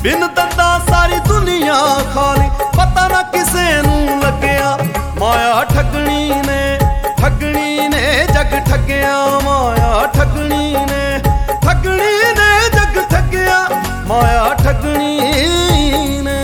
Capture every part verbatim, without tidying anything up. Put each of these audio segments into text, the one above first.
बिन दंदा सारी दुनिया खाली, पता ना किसे नू लग्या। माया ठगनी ने ठगनी ने जग ठगया, माया ठगनी ने ठगनी ने जग ठगया, माया ठगनी ने।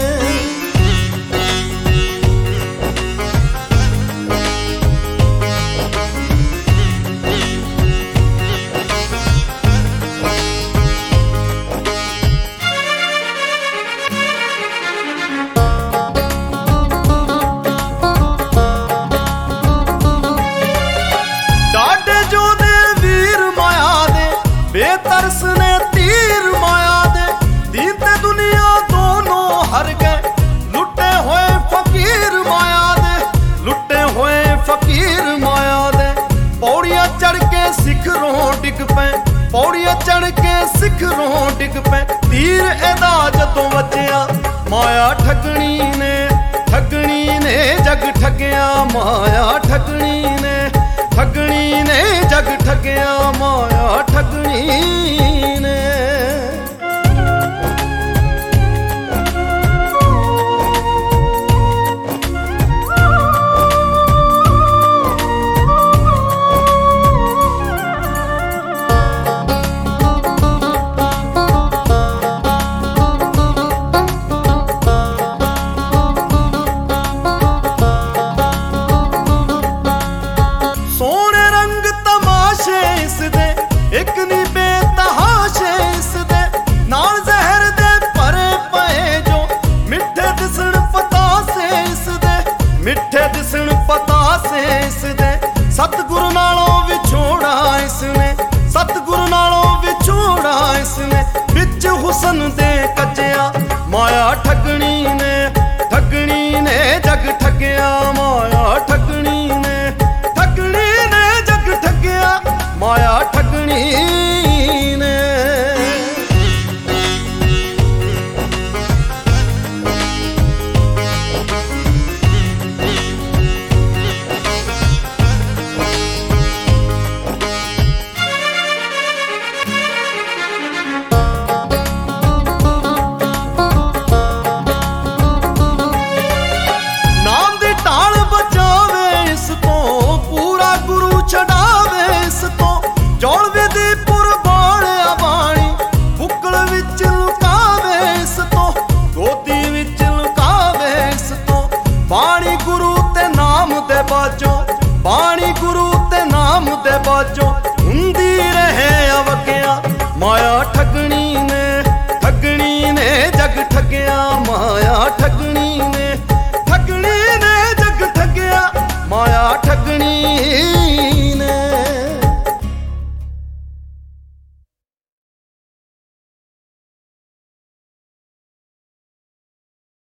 बेतरस ने तीर माया दे, दीते दुनिया दोनों हर गए। लुटे हुए फकीर माया दे, लुटे हुए फकीर माया दे। पौड़ियां चढ़ के शिखरों डिग पे, पौड़ियां चढ़ के शिखरों डिग पे। तीर एदा जदों बचया, माया ठगनी ने ठगनी ने जग ठगया, माया ठगनी ने ठगनी ने जग ठगया, माया ठगनी ने। सोने रंग तमाशे इसदे, एक नी बेतहाशे इसदे। नाल जहर दे भरे पए जो, मिठे दिसण पतासे इसदे, मिठे दिसण पतासे इसदे। सतगुरु नालों विछोड़ा इसने, सतगुरु नालों विछोड़ा इसने। बिच हुसन दे कजया, माया ठगनी ने ठगनी ने जग ठगया, माया ठगनी ने ठगनी ने जग ठगया, माया ठगनी ने। नाम दी टाल बचावे इस तो, पूरा गुरु छड़ावे इस तो। जौल विधिपुर बाणिया बाणी, बुकल विच लुकावे इस तो, गोदी विच लुकावे इस तो। बाणी गुरु ते नाम दे बाजो, बाणी गुरु ते नाम दे बाजो।